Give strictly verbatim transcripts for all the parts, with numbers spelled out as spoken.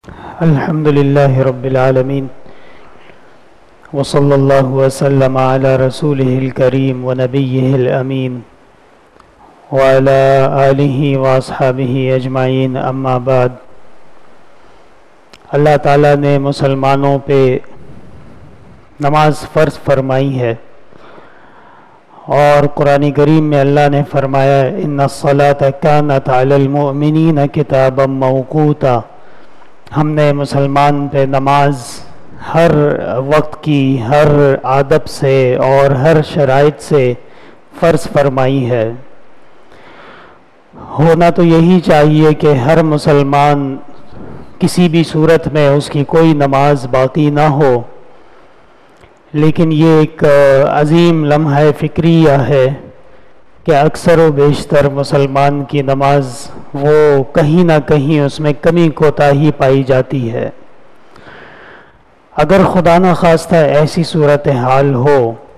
الحمد لله رب العالمين وصلى الله وسلم على رسوله الكريم ونبيه الأمين وعلى آله واصحابه اجمعین اما بعد۔ اللہ تعالیٰ نے مسلمانوں پہ نماز فرض فرمائی ہے، اور قرآن کریم میں اللہ نے فرمایا ان الصلاة كانت على المؤمنین کتابا موقوتا۔ ہم نے مسلمان پہ نماز ہر وقت کی، ہر عادت سے اور ہر شرائط سے فرض فرمائی ہے۔ ہونا تو یہی چاہیے کہ ہر مسلمان کسی بھی صورت میں اس کی کوئی نماز باقی نہ ہو، لیکن یہ ایک عظیم لمحہ فکریہ ہے کہ اکثر و بیشتر مسلمان کی نماز وہ کہیں نہ کہیں اس میں کمی کوتاہی پائی جاتی ہے۔ اگر خدا نخواستہ ایسی صورتحال ہو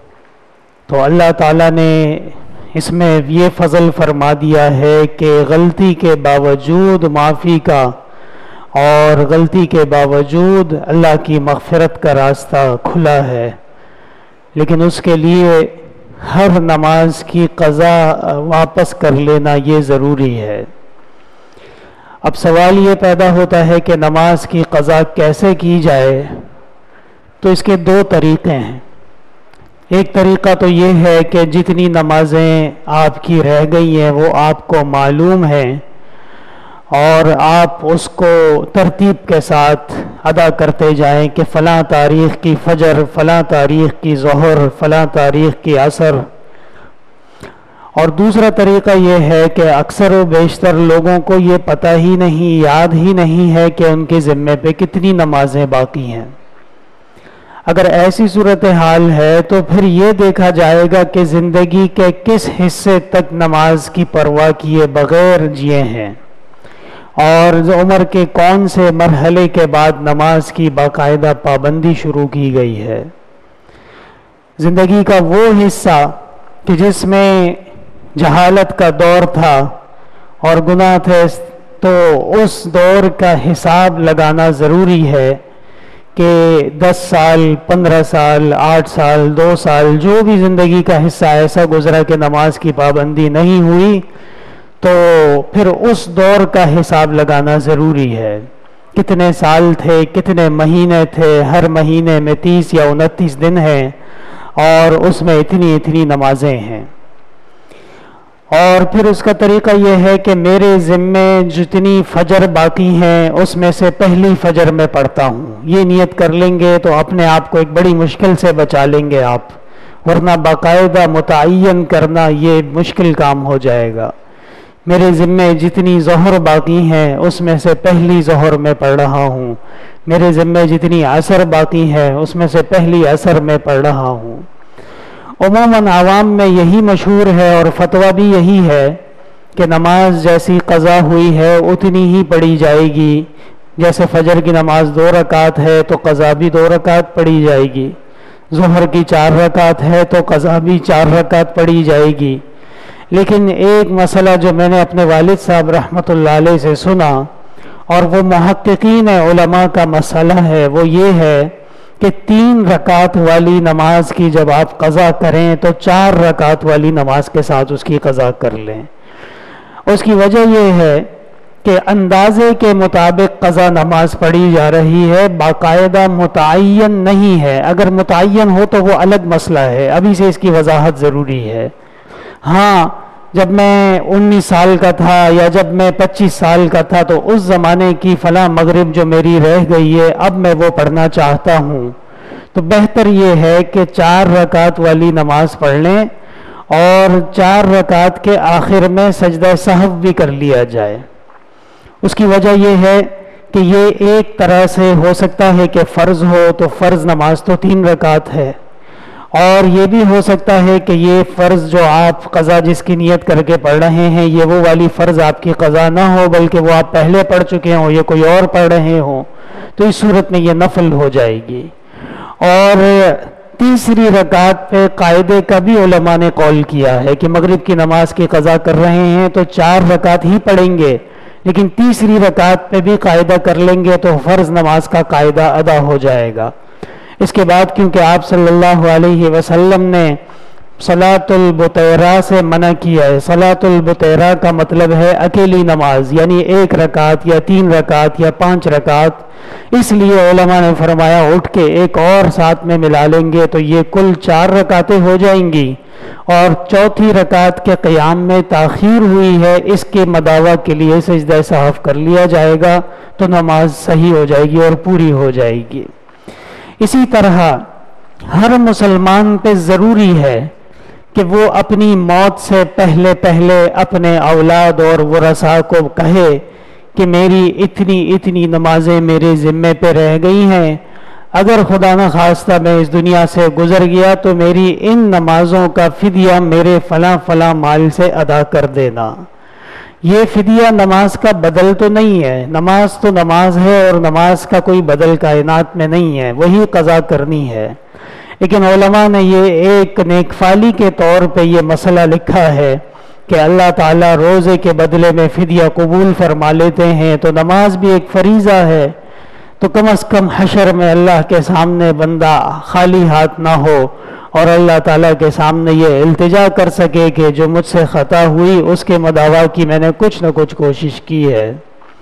تو اللہ تعالیٰ نے اس میں یہ فضل فرما دیا ہے کہ غلطی کے باوجود معافی کا اور غلطی کے باوجود اللہ کی مغفرت کا راستہ کھلا ہے، لیکن اس کے لیے ہر نماز کی قضا واپس کر لینا یہ ضروری ہے۔ اب سوال یہ پیدا ہوتا ہے کہ نماز کی قضا کیسے کی جائے؟ تو اس کے دو طریقے ہیں۔ ایک طریقہ تو یہ ہے کہ جتنی نمازیں آپ کی رہ گئی ہیں وہ آپ کو معلوم ہیں، اور آپ اس کو ترتیب کے ساتھ ادا کرتے جائیں کہ فلاں تاریخ کی فجر، فلاں تاریخ کی ظہر، فلاں تاریخ کی عصر۔ اور دوسرا طریقہ یہ ہے کہ اکثر و بیشتر لوگوں کو یہ پتہ ہی نہیں، یاد ہی نہیں ہے کہ ان کے ذمے پہ کتنی نمازیں باقی ہیں۔ اگر ایسی صورتحال ہے تو پھر یہ دیکھا جائے گا کہ زندگی کے کس حصے تک نماز کی پرواہ کیے بغیر جیے ہیں، اور عمر کے کون سے مرحلے کے بعد نماز کی باقاعدہ پابندی شروع کی گئی ہے۔ زندگی کا وہ حصہ کہ جس میں جہالت کا دور تھا اور گناہ تھے، تو اس دور کا حساب لگانا ضروری ہے کہ دس سال، پندرہ سال، آٹھ سال، دو سال، جو بھی زندگی کا حصہ ایسا گزرا کہ نماز کی پابندی نہیں ہوئی، تو پھر اس دور کا حساب لگانا ضروری ہے۔ کتنے سال تھے، کتنے مہینے تھے، ہر مہینے میں تیس یا انتیس دن ہیں، اور اس میں اتنی اتنی نمازیں ہیں۔ اور پھر اس کا طریقہ یہ ہے کہ میرے ذمے جتنی فجر باقی ہیں اس میں سے پہلی فجر میں پڑھتا ہوں، یہ نیت کر لیں گے تو اپنے آپ کو ایک بڑی مشکل سے بچا لیں گے آپ، ورنہ باقاعدہ متعین کرنا یہ مشکل کام ہو جائے گا۔ میرے ذمے جتنی ظہر باقی ہیں اس میں سے پہلی ظہر میں پڑھ رہا ہوں، میرے ذمے جتنی عصر باقی ہے اس میں سے پہلی عصر میں پڑھ رہا ہوں۔ عموماً عوام میں یہی مشہور ہے اور فتویٰ بھی یہی ہے کہ نماز جیسی قضا ہوئی ہے اتنی ہی پڑھی جائے گی، جیسے فجر کی نماز دو رکعت ہے تو قضا بھی دو رکعت پڑھی جائے گی، ظہر کی چار رکعت ہے تو قضا بھی چار رکعت پڑھی جائے گی۔ لیکن ایک مسئلہ جو میں نے اپنے والد صاحب رحمۃ اللہ علیہ سے سنا، اور وہ محققین علماء کا مسئلہ ہے، وہ یہ ہے کہ تین رکعت والی نماز کی جب آپ قضا کریں تو چار رکعت والی نماز کے ساتھ اس کی قضا کر لیں۔ اس کی وجہ یہ ہے کہ اندازے کے مطابق قضا نماز پڑھی جا رہی ہے، باقاعدہ متعین نہیں ہے۔ اگر متعین ہو تو وہ الگ مسئلہ ہے، ابھی سے اس کی وضاحت ضروری ہے۔ ہاں، جب میں انیس سال کا تھا یا جب میں پچیس سال کا تھا تو اس زمانے کی فلاں مغرب جو میری رہ گئی ہے اب میں وہ پڑھنا چاہتا ہوں، تو بہتر یہ ہے کہ چار رکعت والی نماز پڑھ لیں، اور چار رکعت کے آخر میں سجدہ سہو بھی کر لیا جائے۔ اس کی وجہ یہ ہے کہ یہ ایک طرح سے ہو سکتا ہے کہ فرض ہو تو فرض نماز تو تین رکعت ہے، اور یہ بھی ہو سکتا ہے کہ یہ فرض جو آپ قضا جس کی نیت کر کے پڑھ رہے ہیں یہ وہ والی فرض آپ کی قضا نہ ہو، بلکہ وہ آپ پہلے پڑھ چکے ہوں، یہ کوئی اور پڑھ رہے ہوں، تو اس صورت میں یہ نفل ہو جائے گی۔ اور تیسری رکعت پہ قاعدے کا بھی علماء نے قول کیا ہے کہ مغرب کی نماز کی قضا کر رہے ہیں تو چار رکعت ہی پڑھیں گے، لیکن تیسری رکعت پہ بھی قاعدہ کر لیں گے تو فرض نماز کا قاعدہ ادا ہو جائے گا۔ اس کے بعد کیونکہ آپ صلی اللہ علیہ وسلم نے صلاۃ البطیرہ سے منع کیا ہے، صلاۃ البطیرہ کا مطلب ہے اکیلی نماز، یعنی ایک رکعت یا تین رکعت یا پانچ رکعت، اس لیے علماء نے فرمایا اٹھ کے ایک اور ساتھ میں ملا لیں گے تو یہ کل چار رکعتیں ہو جائیں گی، اور چوتھی رکعت کے قیام میں تاخیر ہوئی ہے اس کے مداوع کے لیے سجدہ سہو کر لیا جائے گا تو نماز صحیح ہو جائے گی اور پوری ہو جائے گی۔ اسی طرح ہر مسلمان پہ ضروری ہے کہ وہ اپنی موت سے پہلے پہلے اپنے اولاد اور ورثاء کو کہے کہ میری اتنی اتنی نمازیں میرے ذمے پہ رہ گئی ہیں، اگر خدا نخواستہ میں اس دنیا سے گزر گیا تو میری ان نمازوں کا فدیہ میرے فلاں فلاں مال سے ادا کر دینا۔ یہ فدیہ نماز کا بدل تو نہیں ہے، نماز تو نماز ہے اور نماز کا کوئی بدل کائنات میں نہیں ہے، وہی قضا کرنی ہے۔ لیکن علماء نے یہ ایک نیک فالی کے طور پہ یہ مسئلہ لکھا ہے کہ اللہ تعالیٰ روزے کے بدلے میں فدیہ قبول فرما لیتے ہیں، تو نماز بھی ایک فریضہ ہے، تو کم از کم حشر میں اللہ کے سامنے بندہ خالی ہاتھ نہ ہو اور اللہ تعالیٰ کے سامنے یہ التجا کر سکے کہ جو مجھ سے خطا ہوئی اس کے مداوع کی میں نے کچھ نہ کچھ کوشش کی ہے۔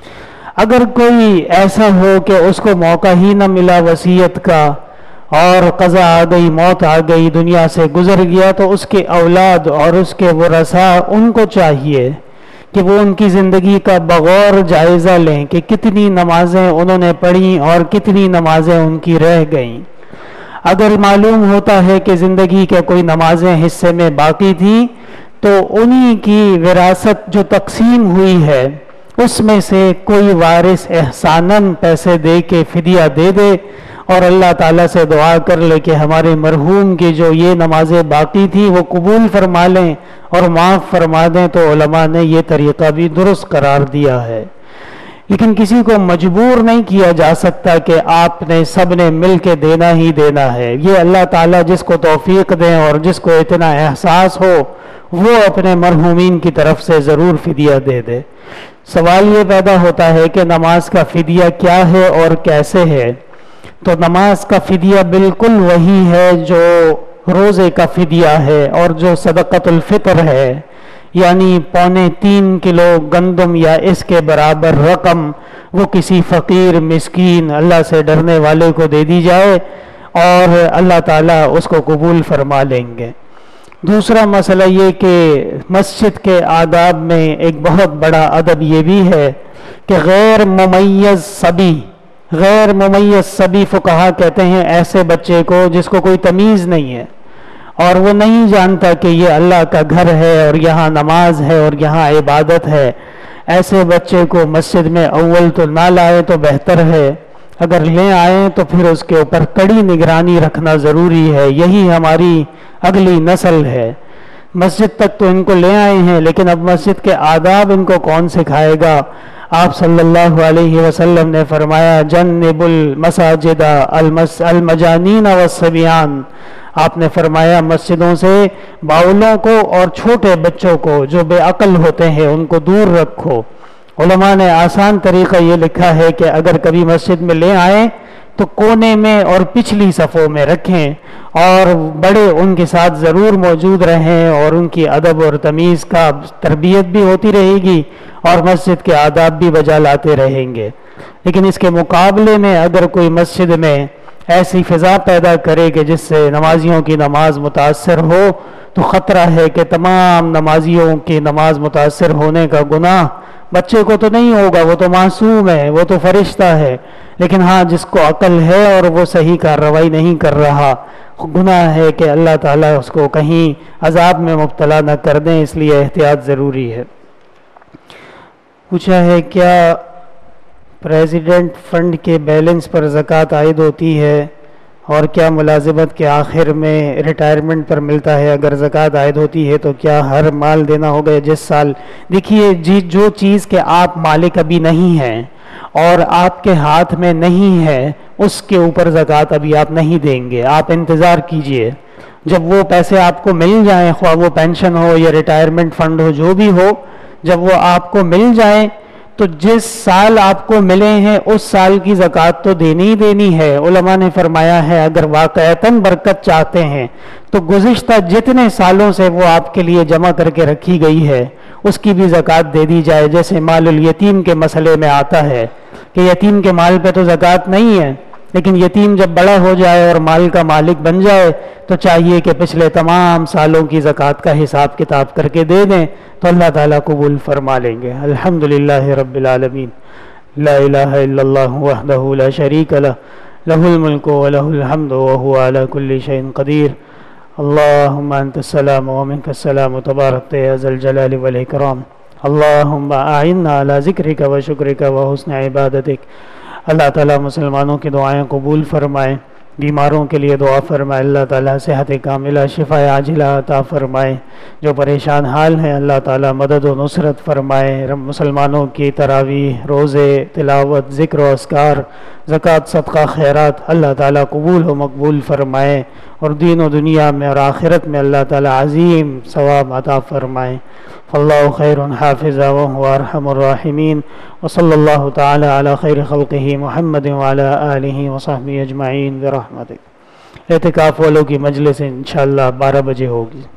اگر کوئی ایسا ہو کہ اس کو موقع ہی نہ ملا وصیت کا اور قضا آ گئی، موت آ گئی، دنیا سے گزر گیا، تو اس کے اولاد اور اس کے ورثاء ان کو چاہیے کہ وہ ان کی زندگی کا بغور جائزہ لیں کہ کتنی نمازیں انہوں نے پڑھیں اور کتنی نمازیں ان کی رہ گئیں۔ اگر معلوم ہوتا ہے کہ زندگی کے کوئی نمازیں حصے میں باقی تھیں تو انہی کی وراثت جو تقسیم ہوئی ہے اس میں سے کوئی وارث احساناً پیسے دے کے فدیہ دے دے اور اللہ تعالیٰ سے دعا کر لے کہ ہمارے مرحوم کی جو یہ نمازیں باقی تھی وہ قبول فرما لیں اور معاف فرما دیں، تو علماء نے یہ طریقہ بھی درست قرار دیا ہے۔ لیکن کسی کو مجبور نہیں کیا جا سکتا کہ آپ نے سب نے مل کے دینا ہی دینا ہے، یہ اللہ تعالیٰ جس کو توفیق دیں اور جس کو اتنا احساس ہو وہ اپنے مرحومین کی طرف سے ضرور فدیہ دے دے۔ سوال یہ پیدا ہوتا ہے کہ نماز کا فدیہ کیا ہے اور کیسے ہے؟ تو نماز کا فدیہ بالکل وہی ہے جو روزے کا فدیہ ہے اور جو صدقۃ الفطر ہے، یعنی پونے تین کلو گندم یا اس کے برابر رقم وہ کسی فقیر مسکین اللہ سے ڈرنے والے کو دے دی جائے اور اللہ تعالیٰ اس کو قبول فرما لیں گے۔ دوسرا مسئلہ یہ کہ مسجد کے آداب میں ایک بہت بڑا ادب یہ بھی ہے کہ غیر ممیز صبی غیر ممیز صبی فقہا کہتے ہیں ایسے بچے کو جس کو کوئی تمیز نہیں ہے اور وہ نہیں جانتا کہ یہ اللہ کا گھر ہے اور یہاں نماز ہے اور یہاں عبادت ہے، ایسے بچے کو مسجد میں اول تو نہ لائے تو بہتر ہے، اگر لے آئیں تو پھر اس کے اوپر کڑی نگرانی رکھنا ضروری ہے۔ یہی ہماری اگلی نسل ہے۔ مسجد تک تو ان کو لے آئے ہیں لیکن اب مسجد کے آداب ان کو کون سکھائے گا؟ آپ صلی اللہ علیہ وسلم نے فرمایا جنب المساجد المجانین والصبیان، آپ نے فرمایا مسجدوں سے باولوں کو اور چھوٹے بچوں کو جو بے عقل ہوتے ہیں ان کو دور رکھو۔ علماء نے آسان طریقہ یہ لکھا ہے کہ اگر کبھی مسجد میں لے آئیں تو کونے میں اور پچھلی صفوں میں رکھیں اور بڑے ان کے ساتھ ضرور موجود رہیں اور ان کی ادب اور تمیز کا تربیت بھی ہوتی رہے گی اور مسجد کے آداب بھی بجا لاتے رہیں گے۔ لیکن اس کے مقابلے میں اگر کوئی مسجد میں ایسی فضا پیدا کرے کہ جس سے نمازیوں کی نماز متاثر ہو تو خطرہ ہے کہ تمام نمازیوں کی نماز متاثر ہونے کا گناہ بچے کو تو نہیں ہوگا، وہ تو معصوم ہے، وہ تو فرشتہ ہے، لیکن ہاں جس کو عقل ہے اور وہ صحیح کارروائی نہیں کر رہا، گناہ ہے کہ اللہ تعالیٰ اس کو کہیں عذاب میں مبتلا نہ کر دیں، اس لیے احتیاط ضروری ہے۔ پوچھا ہے کیا پریزیڈنٹ فنڈ کے بیلنس پر زکوٰۃ عائد ہوتی ہے اور کیا ملازمت کے آخر میں ریٹائرمنٹ پر ملتا ہے؟ اگر زکوٰۃ عائد ہوتی ہے تو کیا ہر مال دینا ہوگا جس سال؟ دیکھیے جی جو چیز کے آپ مالک ابھی نہیں ہیں اور آپ کے ہاتھ میں نہیں ہے اس کے اوپر زکوٰۃ ابھی آپ نہیں دیں گے، آپ انتظار کیجئے، جب وہ پیسے آپ کو مل جائیں، خواہ وہ پینشن ہو یا ریٹائرمنٹ فنڈ ہو جو بھی ہو، جب وہ آپ کو مل جائیں تو جس سال آپ کو ملے ہیں اس سال کی زکوٰۃ تو دینی ہی دینی ہے۔ علماء نے فرمایا ہے اگر واقعتاً برکت چاہتے ہیں تو گزشتہ جتنے سالوں سے وہ آپ کے لیے جمع کر کے رکھی گئی ہے اس کی بھی زکوٰۃ دے دی جائے، جیسے مال الیتیم کے مسئلے میں آتا ہے کہ یتیم کے مال پہ تو زکوٰۃ نہیں ہے، لیکن یتیم جب بڑا ہو جائے اور مال کا مالک بن جائے تو چاہیے کہ پچھلے تمام سالوں کی زکوٰۃ کا حساب کتاب کر کے دے دیں تو اللہ تعالیٰ قبول فرما لیں گے۔ الحمدللہ رب العالمین، لا الہ الا اللہ وحدہ لا شریک لہ، لہ الملک ولہ الحمد وہو علی کل شیء قدیر۔ اللہم انت السلام ومنک السلام تبارکت یا ذا الجلال والاکرام۔ اللہم اعنا علی ذکرک و شکرک و حسن عبادتک۔ اللہ تعالیٰ مسلمانوں کی دعائیں قبول فرمائے، بیماروں کے لیے دعا فرمائے، اللہ تعالیٰ صحت کاملہ شفا عاجلہ عطا فرمائے، جو پریشان حال ہیں اللہ تعالیٰ مدد و نصرت فرمائے۔ رب مسلمانوں کی تراویح، روزے، تلاوت، ذکر و اذکار، زکوٰۃ، صدقہ، خیرات اللہ تعالیٰ قبول و مقبول فرمائے، اور دین و دنیا میں اور آخرت میں اللہ تعالیٰ عظیم ثواب عطا فرمائے۔ فاللہ خیر حافظا وهو ارحم الراحمین، وصلی اللہ تعالی علی خیر خلقہ محمد وعلی آلہ وصحبہ اجمعین برحمتک۔ اعتکاف والوں کی مجلس انشاءاللہ بارہ بجے ہوگی۔